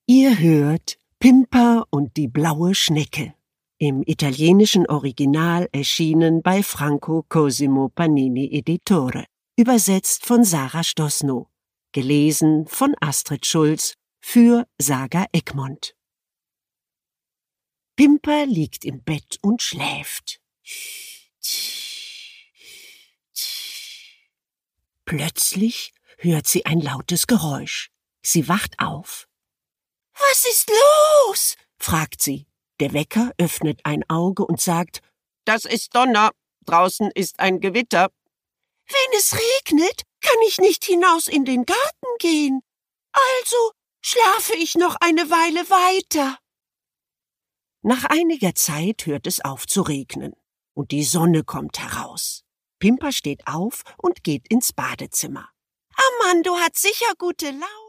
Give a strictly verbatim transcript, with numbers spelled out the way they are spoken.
Ihr hört Pimper und die blaue Schnecke, im italienischen Original erschienen bei Franco Cosimo Panini Editore, übersetzt von Sarah Stoßnow, gelesen von Astrid Schulz für Saga Egmont. Pimper liegt im Bett und schläft. Plötzlich hört sie ein lautes Geräusch. Sie wacht auf. »Was ist los?« fragt sie. Der Wecker öffnet ein Auge und sagt, »Das ist Donner. Draußen ist ein Gewitter.« »Wenn es regnet, kann ich nicht hinaus in den Garten gehen. Also schlafe ich noch eine Weile weiter.« Nach einiger Zeit hört es auf zu regnen und die Sonne kommt heraus. Pimper steht auf und geht ins Badezimmer. »Armando hat sicher gute Laune.«